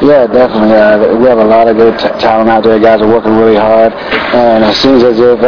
Yeah, definitely. We have a lot of good talent out there. Guys are working really hard, and it seems as if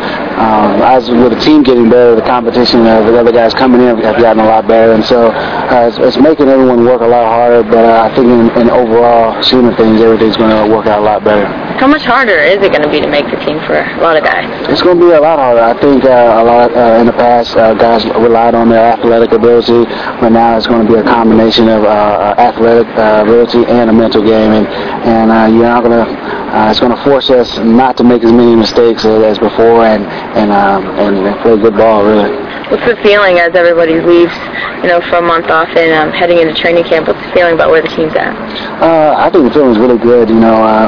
as with the team getting better, the competition of the other guys coming in have gotten a lot better, and so it's making everyone work a lot harder. But I think in overall scheme of things, everything's going to work out a lot better. How much harder is it going to be to make the team for a lot of guys? It's going to be a lot harder. I think a lot in the past, guys relied on their athletic ability, but now it's going to be a combination of athletic ability and a mental game, and you're not going to. It's going to force us not to make as many mistakes as before, and play good ball, really. What's the feeling as everybody leaves, for a month off and heading into training camp? What's the feeling about where the team's at? I think the feeling's really good. We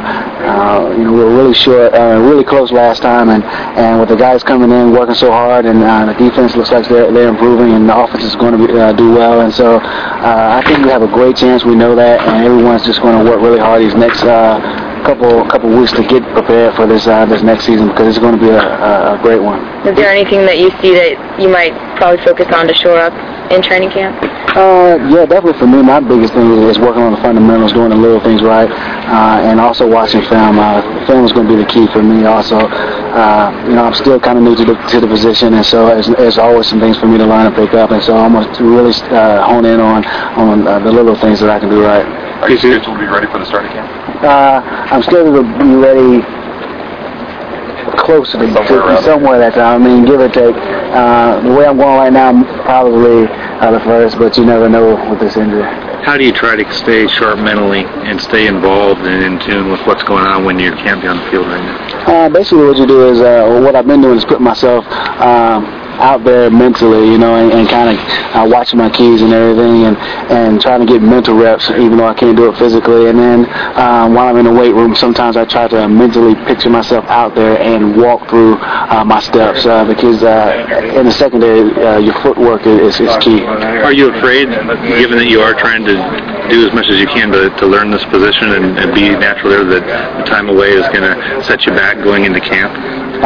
were really short, really close last time, and with the guys coming in, working so hard, and the defense looks like they're improving, and the offense is going to do well, and so I think we have a great chance. We know that, and everyone's just going to work really hard these next couple weeks to get prepared for this next season, because it's going to be a great one. Is there anything that you see that you might probably focus on to shore up in training camp? Yeah, definitely for me, my biggest thing is working on the fundamentals, doing the little things right, and also watching film. Film is going to be the key for me also. I'm still kind of new to the position, and so there's always some things for me to learn and pick up, and so I'm going to really hone in on the little things that I can do right. Are you scheduled to be ready for the starting camp? I'm scheduled to be ready close to somewhere that time. I mean, give or take. The way I'm going right now, I'm probably the first, but you never know with this injury. How do you try to stay sharp mentally and stay involved and in tune with what's going on when you can't be on the field right now? Basically what you do is, what I've been doing is put myself out there mentally, and kind of watching my keys and everything, and trying to get mental reps, even though I can't do it physically. And then while I'm in the weight room, sometimes I try to mentally picture myself out there and walk through my steps, because in the secondary, your footwork is key. Are you afraid, given that you are trying to do as much as you can to learn this position and be natural there, that the time away is going to set you back going into camp?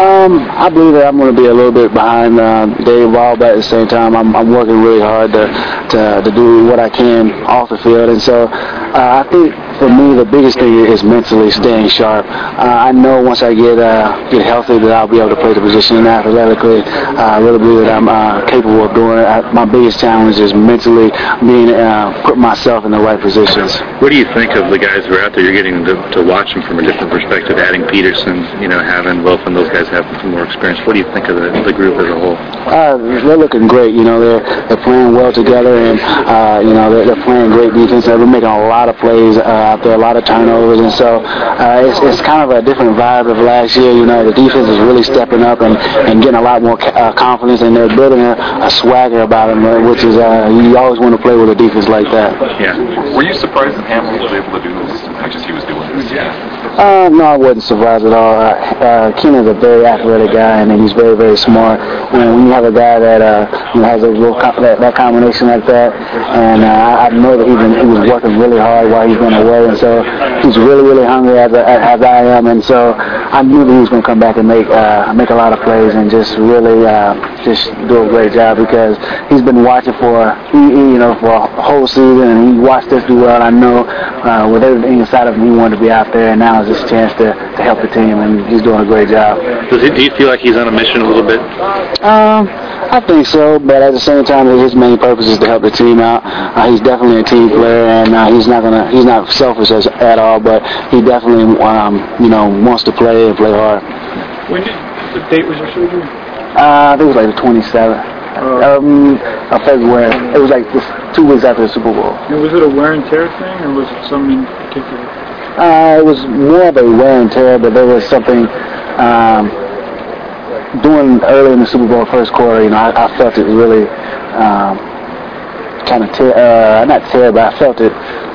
I believe that I'm going to be a little bit behind Dave Ball, but at the same time, I'm working really hard to do what I can off the field, and so I think for me the biggest thing is mentally staying sharp. I know once I get healthy that I'll be able to play the position, and athletically, I really believe that I'm capable of doing it. My biggest challenge is mentally putting myself in the right positions. What do you think of the guys who are out there? You're getting to watch them from a different perspective. Adding Peterson, having Wolf and those guys have some more experience. What do you think of the group as a whole? They're looking great. They're playing well together, and they're playing great defense. They're making a lot of plays out there, a lot of turnovers, and so it's kind of a different vibe of last year. The defense is really stepping up and getting a lot more confidence, and they're building a swagger about them, which is you always want to play with a defense like that. Yeah. Were you surprised that Hamill was able to do this as much as he was doing this? No, I wasn't surprised at all. Keenan's a very athletic guy, and he's very, very smart. And when you have a guy that has a little that combination like that, and I know that he was working really hard while he's been away, and so he's really, really hungry as I am, and so I knew that he was going to come back and make a lot of plays and just really just do a great job, because he's been watching for a whole season, and he watched us do well. I know with everything inside of him, he wanted to be out there, and now it's his chance to help the team, and he's doing a great job. Do you feel like he's on a mission a little bit? I think so, but at the same time, his main purpose is to help the team out. He's definitely a team player, and he's not selfish at all, but he definitely wants to play and play hard. What date was your surgery? I think it was like the 27th. Of February. It was like just 2 weeks after the Super Bowl. And was it a wear and tear thing, or was it something in particular? It was more of a wear and tear, but there was something doing early in the Super Bowl first quarter. I felt it really kind of not tear, but I felt it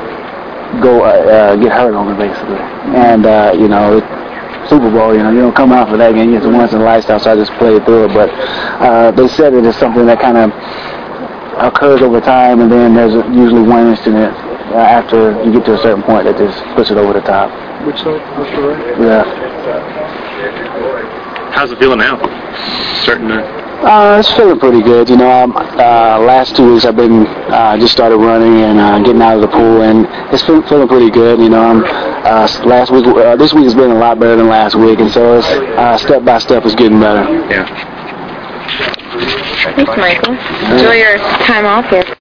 get hurt on me basically. And Super Bowl, you don't come out for that game. It's a once in a lifetime, so I just played through it. But they said it is something that kind of occurs over time, and then there's usually one incident after you get to a certain point that just puts it over the top. Which right? Yeah. How's it feeling now? Starting to It's feeling pretty good. You know, last 2 weeks I've been just started running and getting out of the pool, and it's feeling pretty good. You know, this week has been a lot better than last week, and so it's step by step it's getting better. Yeah. Thanks, Michael. Enjoy your time off here.